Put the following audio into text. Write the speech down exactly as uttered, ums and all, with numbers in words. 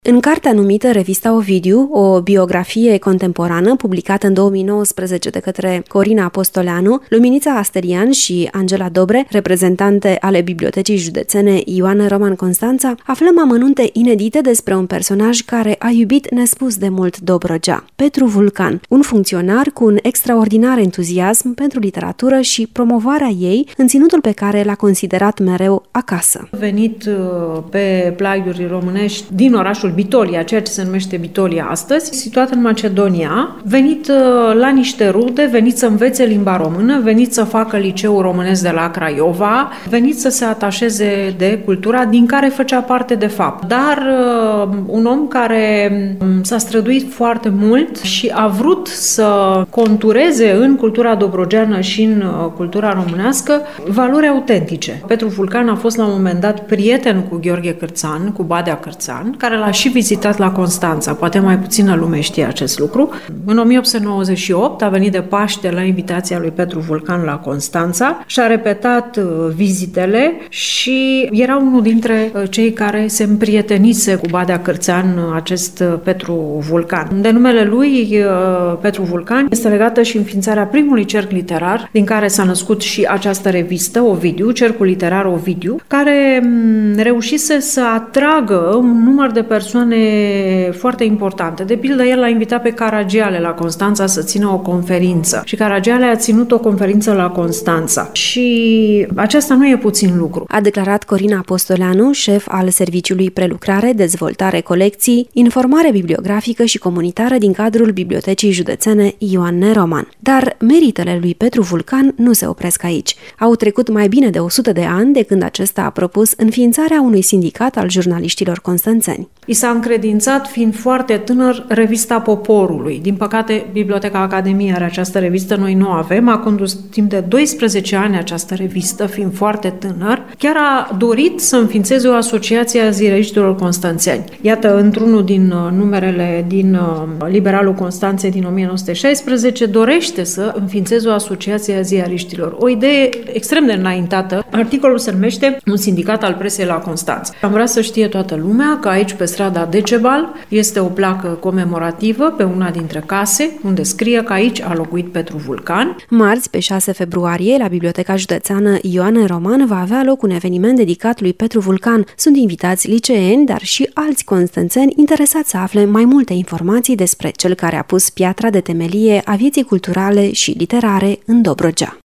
În cartea numită Revista Ovidiu, o biografie contemporană publicată în două mii nouăsprezece de către Corina Apostoleanu, Luminița Asterian și Angela Dobre, reprezentante ale Bibliotecii Județene Ioan Roman Constanța, aflăm amănunte inedite despre un personaj care a iubit nespus de mult Dobrogea, Petru Vulcan, un funcționar cu un extraordinar entuziasm pentru literatură și promovarea ei în ținutul pe care l-a considerat mereu acasă. Venit pe plaiuri românești din orașul Bitolia, ceea ce se numește Bitolia astăzi, situat în Macedonia, venit la niște rude, venit să învețe limba română, venit să facă liceul românesc de la Craiova, venit să se atașeze de cultura din care făcea parte de fapt. Dar un om care s-a străduit foarte mult și a vrut să contureze în cultura dobrogeană și în cultura românească valori autentice. Petru Vulcan a fost la un moment dat prieten cu Gheorghe Cârțan, cu Badea Cârțan, care l-a și vizitat la Constanța. Poate mai puțină lume știe acest lucru. În o mie opt sute nouăzeci și opt a venit de Paște la invitația lui Petru Vulcan la Constanța și a repetat vizitele și era unul dintre cei care se împrietenise cu Badea Cârțan, acest Petru Vulcan. De numele lui, Petru Vulcan, este legată și înființarea primului cerc literar din care s-a născut și această revistă, Ovidiu, Cercul Literar Ovidiu, care reușise să atragă un număr de persoane foarte importante. De pildă, el l-a invitat pe Caragiale la Constanța să țină o conferință și Caragiale a ținut o conferință la Constanța. Și aceasta nu e puțin lucru. A declarat Corina Apostoleanu, șef al Serviciului Prelucrare, Dezvoltare Colecții, Informare Bibliografică și Comunitară din cadrul Bibliotecii Județene Ioan Roman. Dar meritele lui Petru Vulcan nu se opresc aici. Au trecut mai bine de o sută de ani de când acesta a propus înființarea unui sindicat al jurnaliștilor constanțeni. I s-a încredințat, fiind foarte tânăr, Revista Poporului. Din păcate, Biblioteca Academiei are această revistă, noi nu avem. A condus timp de doisprezece ani această revistă, fiind foarte tânăr. Chiar a dorit să înființeze o asociație a ziariștilor constanțeni. Iată, într-unul din numerele din Liberalul Constanței din o mie nouă sute șaisprezece, dorește să înființeze o asociație a ziariștilor. O idee extrem de înaintată. Articolul se numește Un sindicat al presei la Constanța. Am vrea să știe toată lumea că aici, pe strada Decebal, este o placă comemorativă pe una dintre case, unde scrie că aici a locuit Petru Vulcan. Marți, pe șase februarie, la Biblioteca Județeană Ioan Roman va avea loc un eveniment dedicat lui Petru Vulcan. Sunt invitați liceeni, dar și alți constanțeni interesați să afle mai multe informații despre cel care a pus piatra de temelie a vieții culturale și literare în Dobrogea.